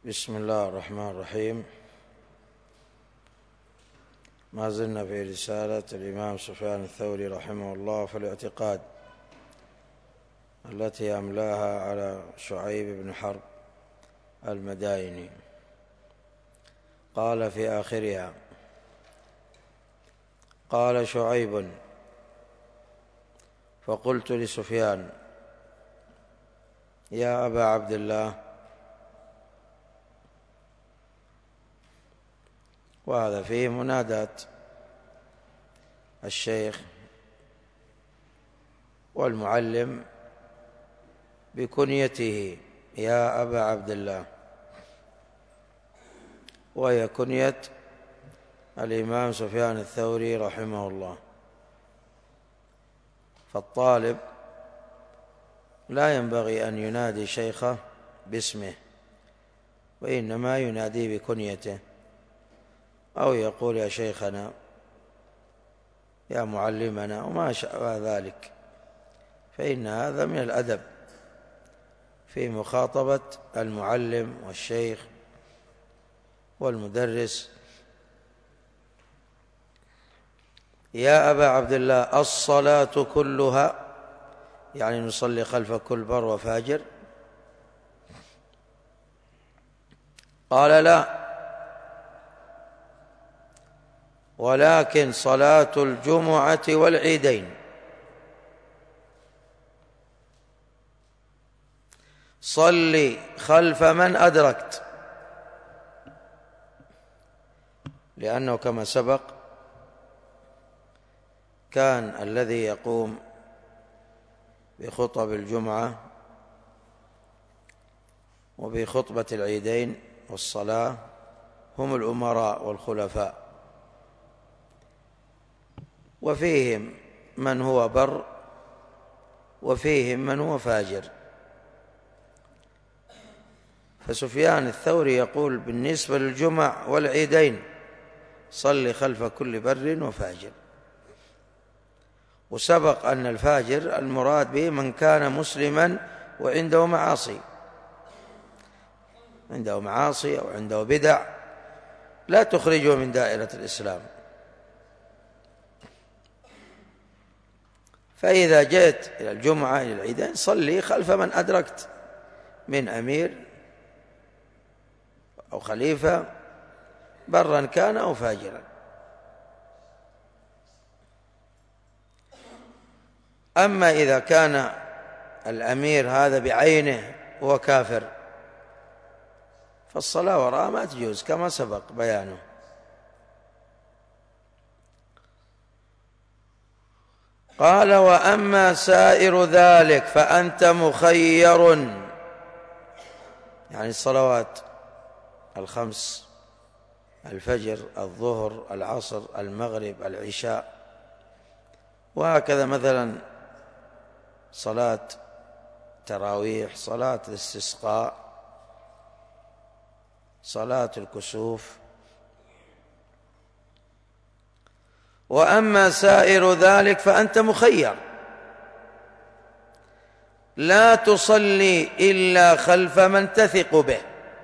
بسم الله الرحمن الرحيم. ما زلنا في رسالة الإمام سفيان الثوري رحمه الله في الاعتقاد التي أملاها على شعيب بن حرب المدائني. قال في آخرها: قال شعيب: فقلت لسفيان: يا أبا عبد الله. وهذا فيه مناداة الشيخ والمعلم بكنيته يا أبا عبد الله، وهي كنية الإمام سفيان الثوري رحمه الله. فالطالب لا ينبغي أن ينادي شيخه باسمه، وإنما ينادي بكنيته، أو يقول يا شيخنا، يا معلمنا، وما شابه ذلك، فإن هذا من الأدب في مخاطبة المعلم والشيخ والمدرس. يا أبا عبد الله، الصلاة كلها، يعني نصلي خلف كل بر وفاجر؟ قال: لا، ولكن صلاة الجمعة والعيدين. صلي خلف من أدركت، لأنه كما سبق كان الذي يقوم بخطب الجمعة وبخطبة العيدين والصلاة هم الأمراء والخلفاء، وفيهم من هو بر وفيهم من هو فاجر. فسفيان الثوري يقول بالنسبة للجمع والعيدين: صل خلف كل بر وفاجر. وسبق أن الفاجر المراد به من كان مسلما وعنده معاصي، عنده معاصي أو عنده بدع لا تخرجه من دائرة الإسلام. فإذا جئت إلى الجمعة إلى العيدين صلي خلف من أدركت من أمير أو خليفة، برا كان أو فاجرا. أما إذا كان الأمير هذا بعينه هو كافر، فالصلاة وراءه ما تجوز كما سبق بيانه. قال: وأما سائر ذلك فأنت مخير، يعني الصلوات الخمس: الفجر، الظهر، العصر، المغرب، العشاء، وهكذا مثلا صلاة تراويح، صلاة الاستسقاء، صلاة الكسوف. وأما سائر ذلك فأنت مخير، لا تصلي إلا خلف من تثق به.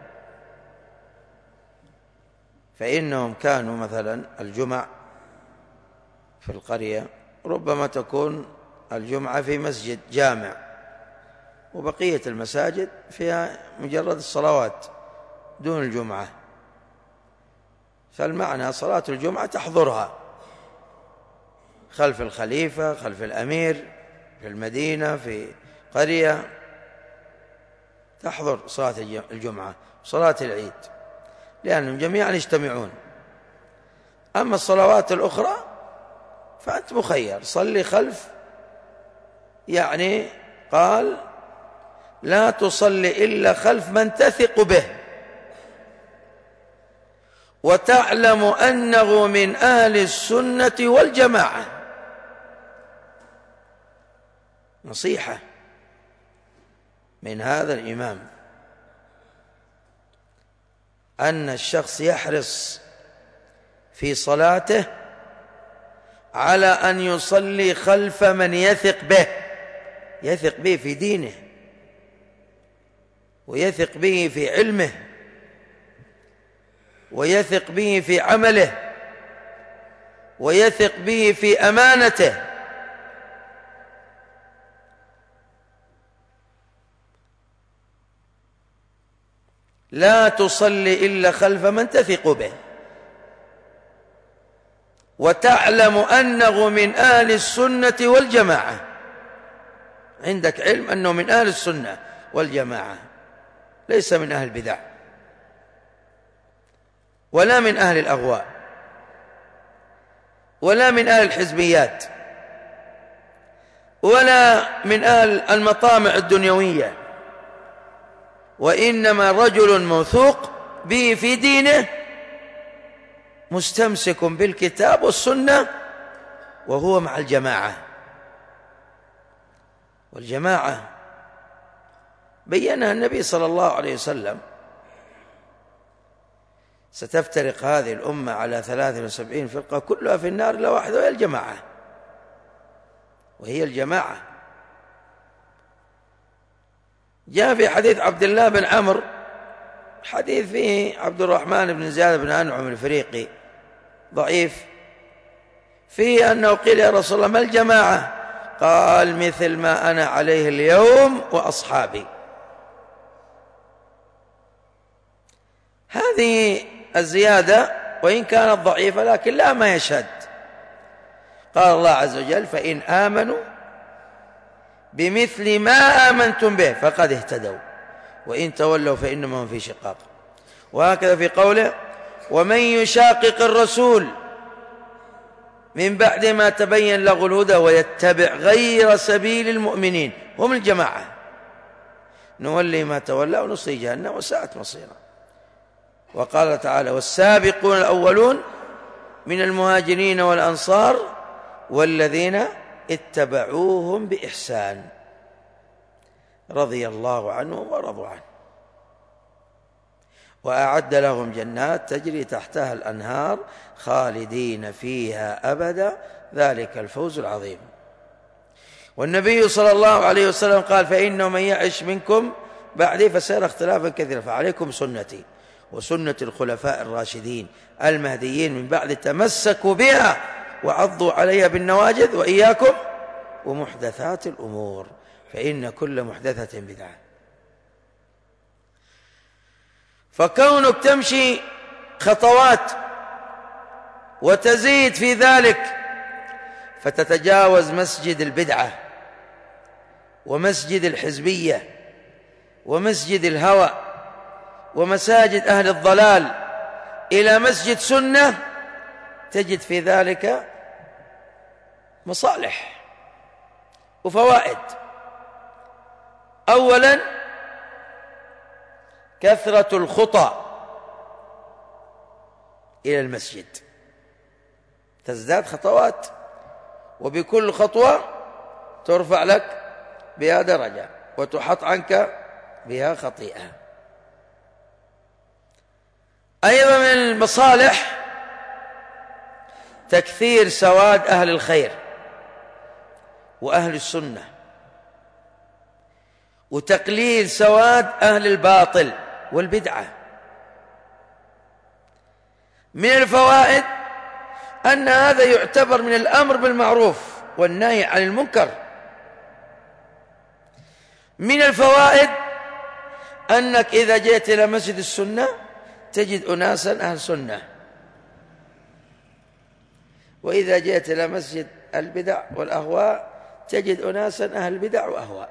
فإنهم كانوا مثلا الجمع في القرية ربما تكون الجمعة في مسجد جامع، وبقية المساجد فيها مجرد الصلوات دون الجمعة، فالمعنى صلاة الجمعة تحضرها خلف الخليفة، خلف الأمير في المدينة، في قرية، تحضر صلاة الجمعة، صلاة العيد، لأنهم جميعا يجتمعون. أما الصلوات الأخرى فأنت مخير، صلي خلف، يعني قال: لا تصلي إلا خلف من تثق به وتعلم أنه من أهل السنة والجماعة. نصيحة من هذا الإمام أن الشخص يحرص في صلاته على أن يصلي خلف من يثق به، يثق به في دينه، ويثق به في علمه، ويثق به في عمله ويثق به في أمانته. لا تصلي إلا خلف من تثق به وتعلم أنه من أهل السنة والجماعة، عندك علم أنه من أهل السنة والجماعة، ليس من أهل البدع ولا من أهل الأهواء ولا من أهل الحزبيات ولا من أهل المطامع الدنيوية، وإنما رجل موثوق به في دينه مستمسك بالكتاب والسنة وهو مع الجماعة. والجماعة بيّنها النبي صلى الله عليه وسلم: ستفترق هذه الأمة على 73 فرقة كلها في النار إلا واحدة وهي الجماعة. وهي الجماعة. جاء في حديث عبد الله بن عمرو، حديث فيه عبد الرحمن بن زياد بن أنعم الفريقي ضعيف، فيه أنه قيل: يا رسول الله ما الجماعة؟ قال: مثل ما أنا عليه اليوم وأصحابي. هذه الزيادة وإن كانت ضعيفة لكن لا ما يشهد. قال الله عز وجل: فإن آمنوا بمثل ما آمنتم به فقد اهتدوا وإن تولوا فإنما هم في شقاق. وهكذا في قوله: ومن يشاقق الرسول من بعد ما تبين له الهدى ويتبع غير سبيل المؤمنين هم الجماعة نولي ما تولى ونصليه جهنم وساءت مصيرا. وقال تعالى: والسابقون الأولون من المهاجرين والأنصار والذين اتبعوهم بإحسان رضي الله عنهم ورضوا عنه وأعد لهم جنات تجري تحتها الأنهار خالدين فيها أبدا ذلك الفوز العظيم. والنبي صلى الله عليه وسلم قال: فإنه من يعش منكم بعدي فسيرى اختلافا كثيرا فعليكم سنتي وسنة الخلفاء الراشدين المهديين من بعد تمسكوا بها وعضوا عليها بالنواجذ وإياكم ومحدثات الأمور فإن كل محدثة بدعة. فكونك تمشي خطوات وتزيد في ذلك فتتجاوز مسجد البدعة ومسجد الحزبية ومسجد الهوى ومساجد أهل الضلال إلى مسجد سنة، تجد في ذلك مصالح وفوائد. أولا كثرة الخطى إلى المسجد، تزداد خطوات وبكل خطوة ترفع لك بها درجة وتحط عنك بها خطيئة. أيضا من المصالح تكثير سواد أهل الخير وأهل السنة وتقليل سواد أهل الباطل والبدعة. من الفوائد أن هذا يعتبر من الأمر بالمعروف والنهي عن المنكر. من الفوائد أنك إذا جئت إلى مسجد السنة تجد أناسا أهل سنة، وإذا جئت إلى مسجد البدع والأهواء تجد أناسا أهل بدع وأهواء.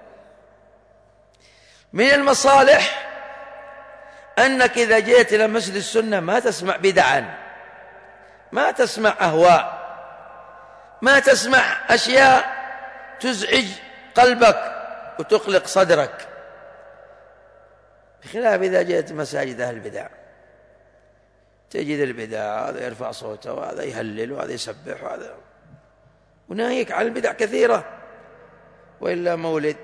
من المصالح أنك إذا جئت إلى مسجد السنة ما تسمع بدعا، ما تسمع أهواء، ما تسمع أشياء تزعج قلبك وتقلق صدرك، بخلاف إذا جئت مساجد أهل البدع تجد البدع هذا يرفع صوته وهذا يهلل وهذا يسبح وهذا، وناهيك عن البدع كثيرة وإلا مولد،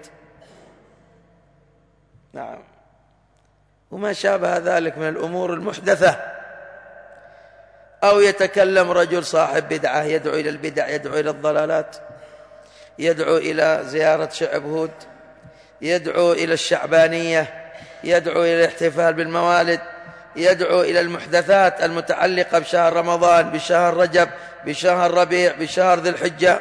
نعم، وما شابه ذلك من الأمور المحدثة. أو يتكلم رجل صاحب بدعة يدعو إلى البدع، يدعو إلى الضلالات، يدعو إلى زيارة شعب هود، يدعو إلى الشعبانية، يدعو إلى الاحتفال بالموالد، يدعو إلى المحدثات المتعلقة بشهر رمضان، بشهر رجب، بشهر ربيع، بشهر ذي الحجة،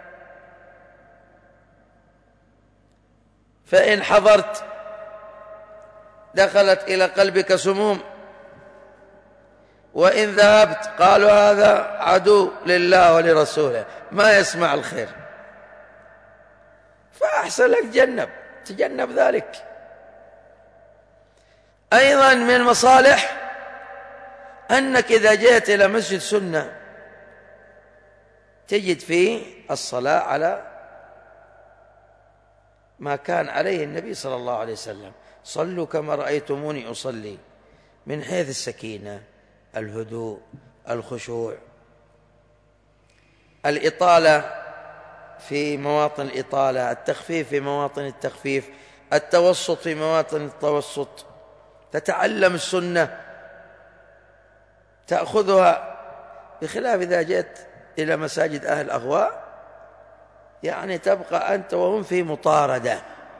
فإن حضرت دخلت إلى قلبك سموم، وإن ذهبت قالوا هذا عدو لله ولرسوله ما يسمع الخير، فأحسن لك تجنب ذلك. أيضا من المصالح أنك إذا جئت إلى مسجد سنة تجد فيه الصلاة على ما كان عليه النبي صلى الله عليه وسلم: صلوا كما رأيتموني أصلي، من حيث السكينة، الهدوء، الخشوع، الإطالة في مواطن الإطالة، التخفيف في مواطن التخفيف، التوسط في مواطن التوسط. تتعلم السنة تأخذها، بخلاف إذا جئت إلى مساجد أهل الأهواء يعني تبقى أنت وهم في مطاردة.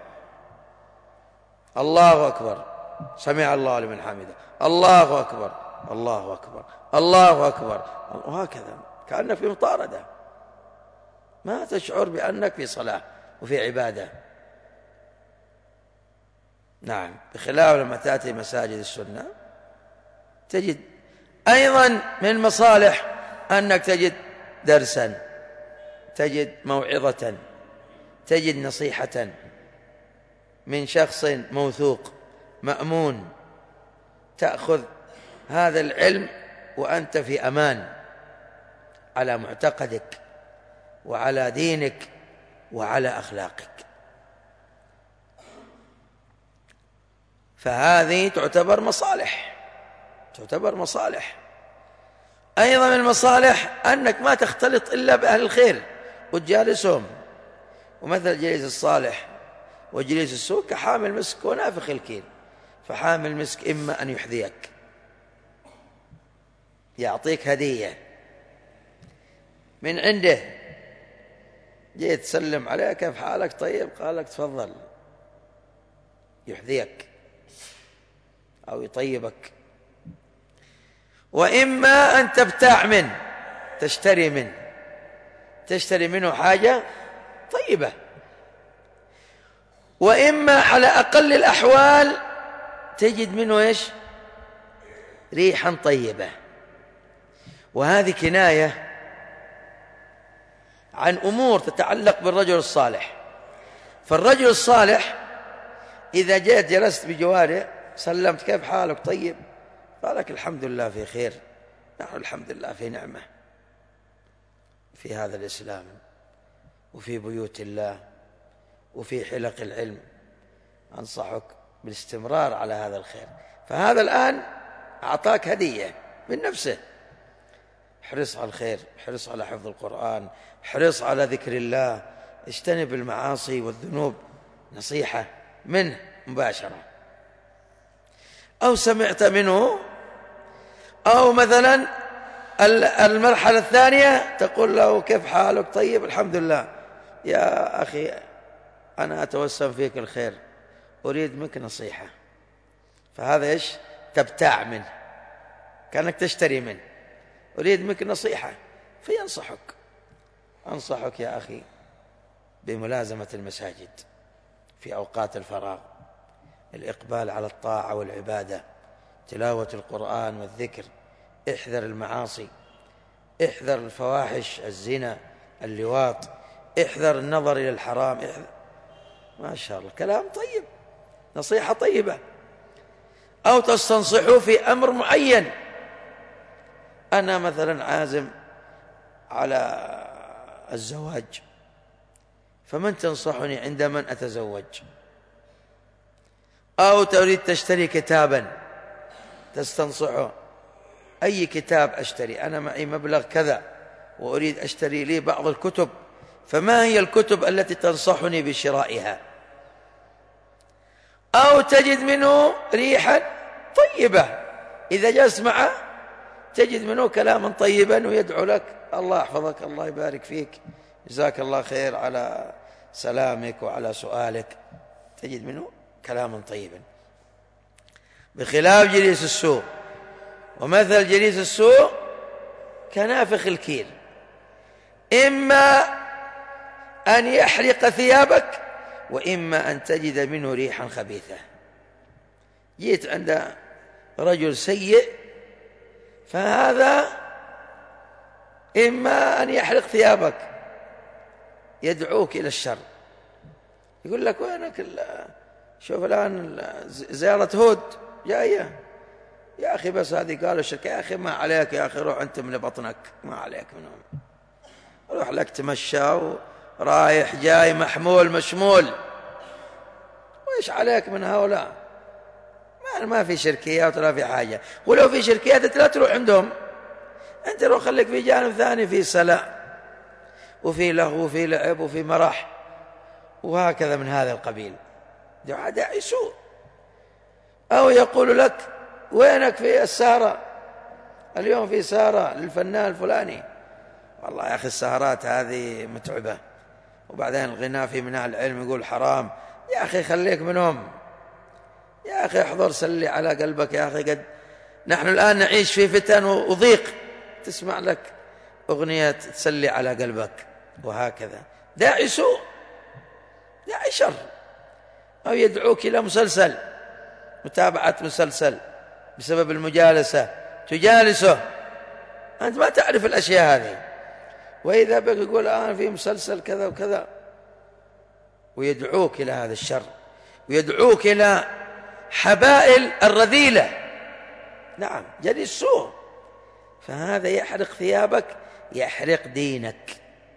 الله أكبر، سمع الله لمن حمده، الله أكبر، الله أكبر، الله أكبر، وهكذا كأنك في مطاردة، ما تشعر بأنك في صلاة وفي عبادة. نعم، بخلاف لما تأتي مساجد السنة تجد أيضا من المصالح أنك تجد درسا، تجد موعظة، تجد نصيحة من شخص موثوق مأمون، تأخذ هذا العلم وأنت في أمان على معتقدك وعلى دينك وعلى أخلاقك. فهذه تعتبر مصالح. أيضا من المصالح أنك ما تختلط إلا بأهل الخير وتجالسهم، ومثل جليس الصالح وجليس السوء كحامل مسك ونافخ الكيل، فحامل مسك إما أن يحذيك، يعطيك هدية من عنده، جيت تسلم عليه كيف حالك طيب، قال لك تفضل، يحذيك أو يطيبك. وإما أن تبتاع منه، تشتري منه حاجة طيبة. وإما على أقل الأحوال تجد منه إيش؟ ريحا طيبة. وهذه كناية عن أمور تتعلق بالرجل الصالح. فالرجل الصالح إذا جئت جلست بجواره سلمت كيف حالك طيب، قال لك الحمد لله في خير، نحن الحمد لله في نعمة في هذا الإسلام وفي بيوت الله وفي حلق العلم، أنصحك بالاستمرار على هذا الخير. فهذا الآن أعطاك هدية من نفسه، احرص على الخير، احرص على حفظ القرآن، احرص على ذكر الله، اجتنب المعاصي والذنوب، نصيحة منه مباشرة. أو سمعت منه، أو مثلا المرحلة الثانية تقول له كيف حالك طيب الحمد لله، يا أخي أنا أتوسم فيك الخير، أريد منك نصيحة. فهذا إيش؟ تبتاع منه، كأنك تشتري منه، أريد منك نصيحة فينصحك. أنصحك يا أخي بملازمة المساجد في أوقات الفراغ، الإقبال على الطاعة والعبادة، تلاوة القرآن والذكر، احذر المعاصي، احذر الفواحش، الزنا، اللواط، احذر النظر إلى الحرام، احذر. ما شاء الله كلام طيب، نصيحة طيبة. أو تستنصحوا في أمر معين، أنا مثلا عازم على الزواج، فمن تنصحني عند من أتزوج؟ أو تريد تشتري كتابا تستنصحه، أي كتاب أشتري؟ أنا معي مبلغ كذا وأريد أشتري لي بعض الكتب، فما هي الكتب التي تنصحني بشرائها؟ أو تجد منه ريحا طيبة، إذا جلست معه تجد منه كلاما طيبا ويدعو لك، الله يحفظك، الله يبارك فيك، جزاك الله خير على سلامك وعلى سؤالك، تجد منه كلاما طيبا. بخلاف جليس السوء ومثل جليس السوء كنافخ الكير، إما أن يحرق ثيابك وإما أن تجد منه ريحا خبيثة. جيت عند رجل سيء، فهذا إما أن يحرق ثيابك، يدعوك إلى الشر، يقول لك وينك شوف الآن زيارة هود جاية يا أخي، بس هذه قالوا الشركة يا أخي ما عليك يا أخي، روح أنت من بطنك، ما عليك منهم، روح لك تمشى ورايح جاي محمول مشمول، وإيش عليك من هؤلاء؟ ما في شركيات ولا في حاجة، ولو في شركيات أنت لا تروح عندهم، أنت روح خليك في جانب ثاني، في سلاء وفي لهو وفي لعب وفي مرح وهكذا من هذا القبيل، داعي سوء. أو يقول لك وينك في السهرة اليوم، في سهرة للفنان الفلاني، والله يا أخي السهرات هذه متعبة، وبعدين الغناء في مناع العلم يقول حرام، يا أخي خليك منهم، يا أخي احضر سلي على قلبك يا أخي، قد نحن الآن نعيش في فتن وضيق، تسمع لك أغنية تسلي على قلبك، وهكذا داعي سوء، داعي شر. أو يدعوك إلى مسلسل، متابعة مسلسل بسبب المجالسة، تجالسه أنت ما تعرف الأشياء هذه، وإذا بك يقول الآن في مسلسل كذا وكذا، ويدعوك إلى هذا الشر، ويدعوك إلى حبائل الرذيلة. نعم جليس سوء، فهذا يحرق ثيابك، يحرق دينك،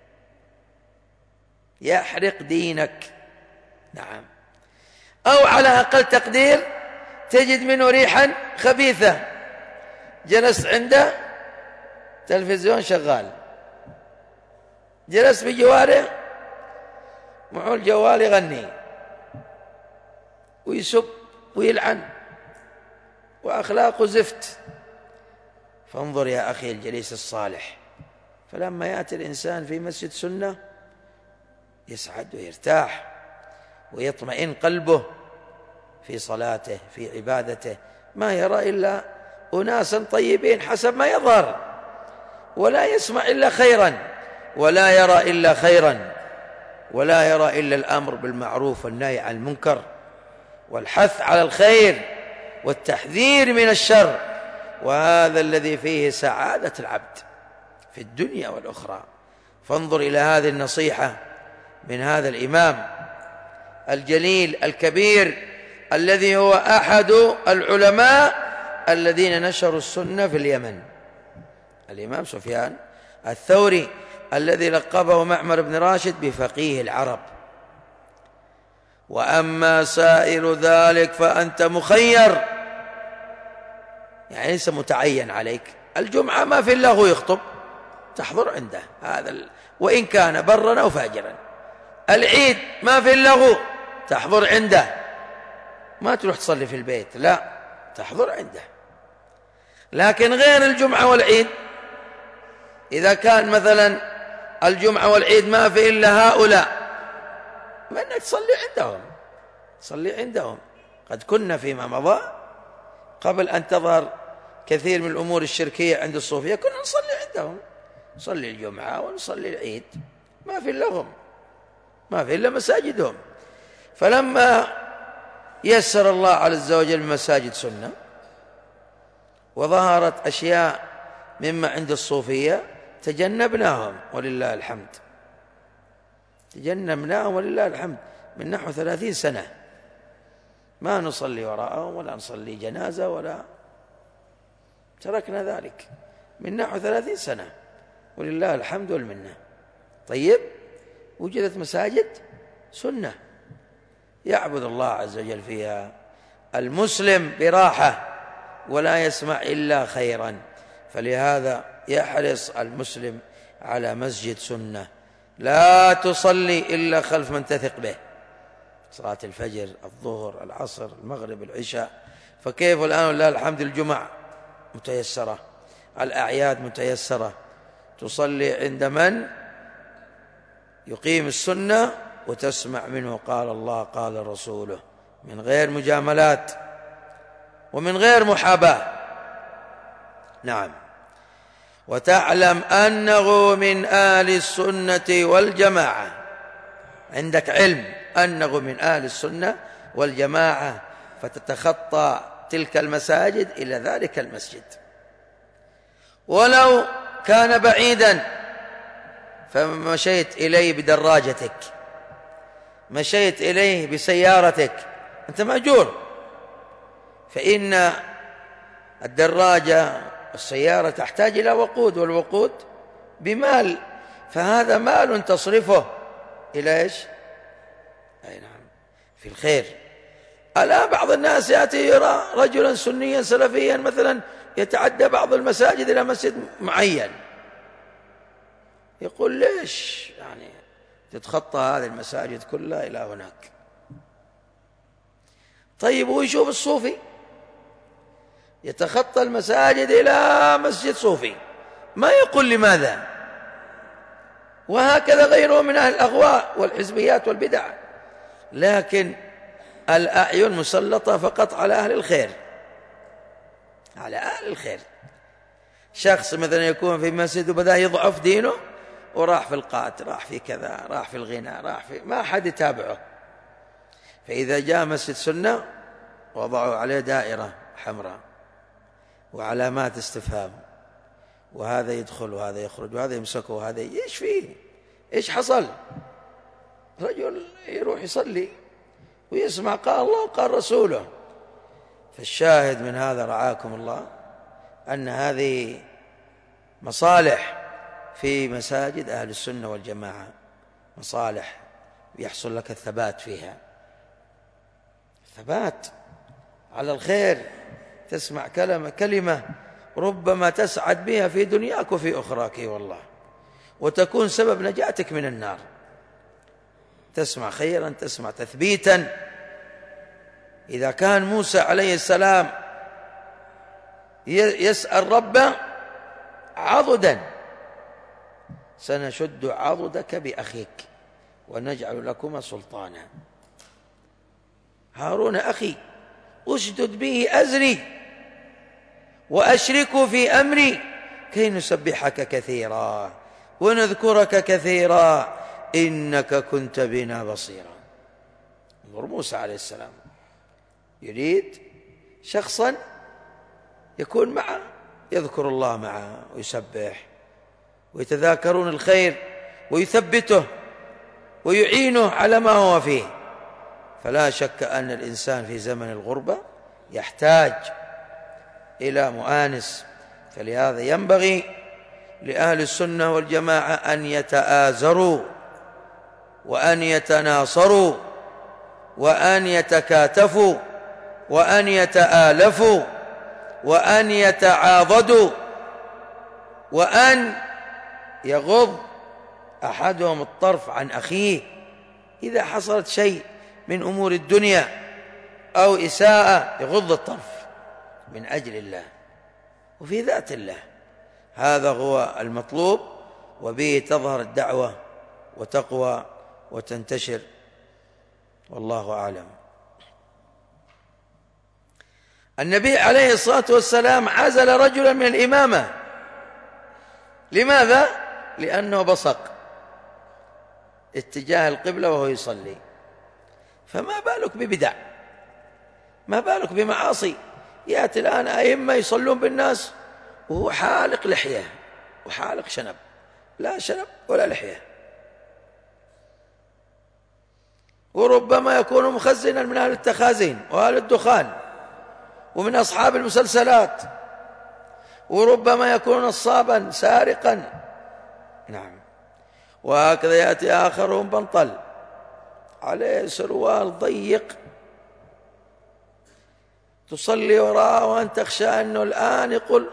يحرق دينك. نعم. أو على أقل تقدير تجد منه ريحا خبيثة، جلست عنده تلفزيون شغال، جلست بجواره معه الجوال يغني ويسب ويلعن وأخلاقه زفت. فانظر يا أخي الجليس الصالح، فلما يأتي الإنسان في مسجد سنة يسعد ويرتاح ويطمئن قلبه في صلاته في عبادته، ما يرى إلا أناسا طيبين حسب ما يظهر، ولا يسمع إلا خيرا، ولا يرى إلا خيرا، ولا يرى إلا الأمر بالمعروف والنهي عن المنكر والحث على الخير والتحذير من الشر، وهذا الذي فيه سعادة العبد في الدنيا والأخرى. فانظر إلى هذه النصيحة من هذا الإمام الجليل الكبير الذي هو أحد العلماء الذين نشروا السنة في اليمن، الإمام سفيان الثوري الذي لقبه معمر بن راشد بفقيه العرب. وأما سائر ذلك فأنت مخير، يعني ليس متعين عليك. الجمعة ما في الله يخطب، تحضر عنده، هذا وإن كان برا أو فاجرا. العيد ما في اللغو، تحضر عنده، ما تروح تصلي في البيت، لا تحضر عنده. لكن غير الجمعة والعيد، إذا كان مثلا الجمعة والعيد ما في إلا هؤلاء، ما أنك تصلي عندهم، صلي عندهم. قد كنا فيما مضى قبل أن تظهر كثير من الأمور الشركية عند الصوفية كنا نصلي عندهم، نصلي الجمعة ونصلي العيد، ما في لهم، ما في إلا مساجدهم. فلما يسر الله عز وجل مساجد سنة وظهرت أشياء مما عند الصوفية تجنبناهم ولله الحمد، تجنبناهم ولله الحمد من نحو 30 سنة، ما نصلي وراءهم ولا نصلي جنازة ولا، تركنا ذلك من نحو 30 سنة ولله الحمد والمنة. طيب، وجدت مساجد سنة يعبد الله عز وجل فيها المسلم براحة ولا يسمع إلا خيرا، فلهذا يحرص المسلم على مسجد سنة، لا تصلي إلا خلف من تثق به، صلاة الفجر، الظهر، العصر، المغرب، العشاء. فكيف الآن ولله الحمد الجمعة متيسرة، الأعياد متيسرة، تصلي عند من يقيم السنة وتسمع منه قال الله قال رسوله، من غير مجاملات ومن غير محاباة. نعم. وتعلم أنه من أهل السنة والجماعة، عندك علم أنه من أهل السنة والجماعة، فتتخطى تلك المساجد إلى ذلك المسجد، ولو كان بعيدا فمشيت إليه بدراجتك، مشيت إليه بسيارتك، أنت مأجور، فإن الدراجة والسيارة تحتاج إلى وقود، والوقود بمال، فهذا مال تصرفه إلى إيش؟ أي نعم، في الخير. الآن بعض الناس يأتي يرى رجلا سنيا سلفيا مثلا يتعدى بعض المساجد إلى مسجد معين، يقول ليش يعني تتخطى هذه المساجد كلها إلى هناك؟ طيب ويشوف الصوفي يتخطى المساجد إلى مسجد صوفي، ما يقول لماذا؟ وهكذا غيره من أهل الأغواء والحزبيات والبدع، لكن الأعين مسلطة فقط على أهل الخير، على أهل الخير. شخص مثلا يكون في مسجد وبدأ يضعف دينه وراح في القاتل، راح في كذا، راح في الغنى، راح في ما حد يتابعه، فإذا جاء مسجد سنة وضعوا عليه دائرة حمراء وعلامات استفهام، وهذا يدخل وهذا يخرج وهذا يمسكه وهذا ايش فيه؟ ايش حصل؟ رجل يروح يصلي ويسمع قال الله وقال رسوله. فالشاهد من هذا رعاكم الله أن هذه مصالح في مساجد أهل السنة والجماعة، مصالح يحصل لك الثبات فيها، ثبات على الخير، تسمع كلمة ربما تسعد بها في دنياك وفي أخراك والله، وتكون سبب نجاتك من النار. تسمع خيرا، تسمع تثبيتا. إذا كان موسى عليه السلام يسأل ربه عضدا، سنشد عضدك بأخيك ونجعل لكما سلطانا. هارون أخي أشدد به أزري وأشركه في أمري كي نسبحك كثيرا ونذكرك كثيرا إنك كنت بنا بصيرا. انظر موسى عليه السلام يريد شخصا يكون معه، يذكر الله معه ويسبح ويتذاكرون الخير ويثبته ويعينه على ما هو فيه. فلا شك أن الإنسان في زمن الغربة يحتاج إلى مؤانس، فلهذا ينبغي لأهل السنة والجماعة أن يتآزروا وأن يتناصروا وأن يتكاتفوا وأن يتآلفوا وأن يتعاضدوا، وأن يغض أحدهم الطرف عن أخيه إذا حصلت شيء من أمور الدنيا أو إساءة، يغض الطرف من أجل الله وفي ذات الله. هذا هو المطلوب، وبه تظهر الدعوة وتقوى وتنتشر، والله أعلم. النبي عليه الصلاة والسلام عزل رجلا من الإمامة. لماذا؟ لأنه بصق اتجاه القبلة وهو يصلي. فما بالك ببدع، ما بالك بمعاصي. يأتي الآن أئمة يصلون بالناس وهو حالق لحية وحالق شنب، لا شنب ولا لحية، وربما يكون مخزنا من أهل التخازين وأهل الدخان ومن أصحاب المسلسلات، وربما يكون نصابا سارقا. نعم. وهكذا يأتي آخرهم بنطل عليه سروال ضيق، تصلي وراءه وأن تخشى أنه الآن يقول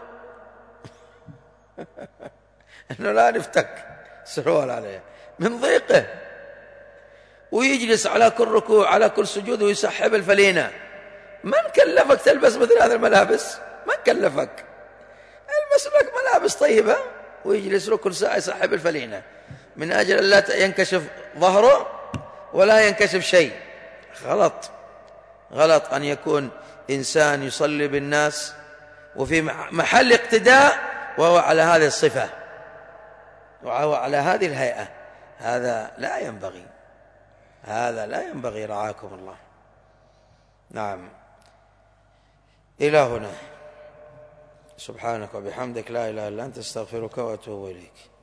أنه الآن يفتك سروال عليه من ضيقه، ويجلس على كل ركوع على كل سجود ويسحب الفلينة. من كلفك تلبس مثل هذه الملابس؟ من كلفك؟ البس لك ملابس طيبة ويجلس له كل ساعة يسحب الفلينة من أجل أن لا ينكشف ظهره ولا ينكشف شيء. غلط، غلط أن يكون إنسان يصلي بالناس وفي محل اقتداء وهو على هذه الصفة وهو على هذه الهيئة، هذا لا ينبغي، هذا لا ينبغي رعاكم الله. نعم. إلى هنا. سبحانك وبحمدك لا إله إلا أنت، استغفرك وأتوب إليك.